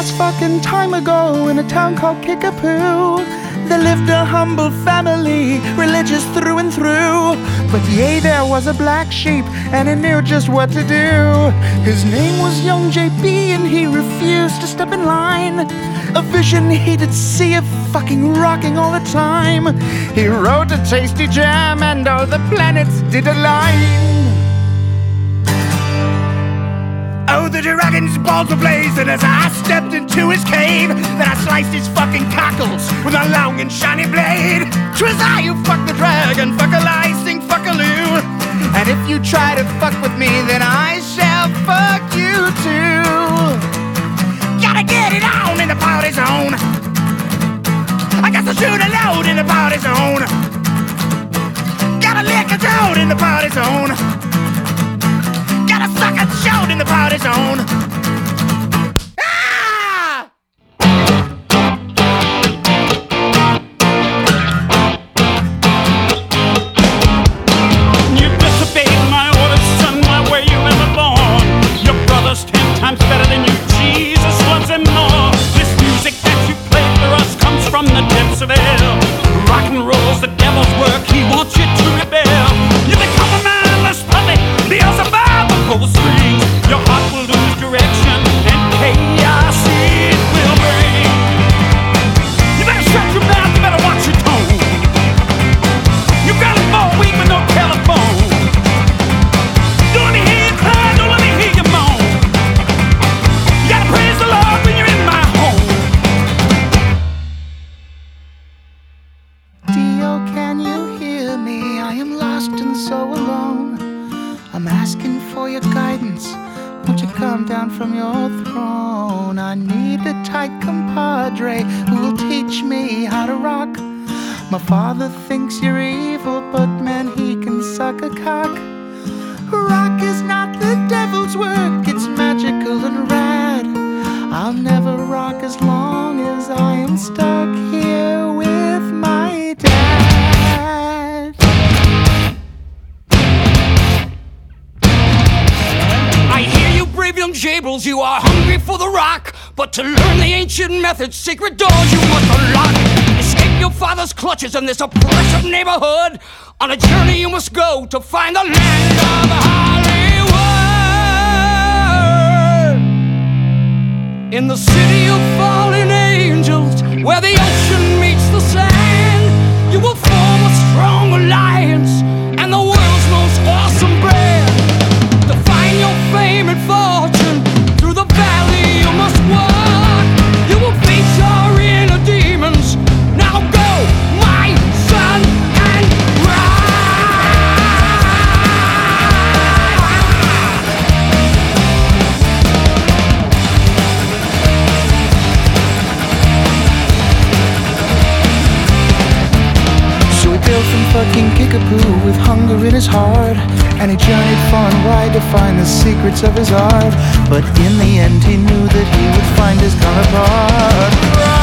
last fucking time ago in a town called Kickapoo, there lived a humble family, religious through and through. But yea, there was a black sheep, and he knew just what to do. His name was young JB, and he refused to step in line. A vision he did see of fucking rocking all the time. He wrote a tasty jam, and all the planets did align. Oh, the dragon's balls were blazing as I stepped into his cave. Then I sliced his fucking cockles with a long and shiny blade. 'Twas I who fucked the dragon, fuck-a-licing, fuck-a-loo. And if you try to fuck with me, then I shall fuck you too. Gotta get it on in the party zone. I got to shoot a load in the party zone. Gotta lick a toad in the party zone. Gotta suck a chode in the party zone. Ah! You disobeyed my orders, son, my way you were born. Your brother's 10 times better than you, Jesus loves him more. This music that you play for us comes from the depths of hell. Rock and roll's the devil's work, he wants you to rebel. You become a mindless puppet, Beelzebub will pull the strings. Your heart will lose direction and chaos it will bring. You better shut your mouth, you better watch your tone. You got a more weak with no telephone. Don't let me hear you cry, don't let me hear you moan. You gotta praise the Lord when you're in my home. Dio, can you hear me? I am lost and so alone. I'm asking for your guidance. Won't you come down from your throne? I need a tight compadre who will teach me how to rock. My father thinks you're evil, but man, he can suck a cock. Rock is not the devil's work, it's magical and rad. I'll never rock as long as I am stuck here with my dad. I hear you, brave young jabrils, you are hungry for the rock. But to learn the ancient methods, secret doors you must unlock. Escape your father's clutches in this oppressive neighborhood. On a journey you must go to find the land of Hollywood. In the city of fallen angels, where the ocean meets the sand, you will form a strong alliance and the world's most awesome brand. To find your fame and fortune, through the valley you must walk. You will face your inner demons. Now go, my son, and So he built from fucking Kickapoo with hunger in his heart, and he journeyed far and wide to find the secrets of his art. But in the end he knew that he would find his counterpart.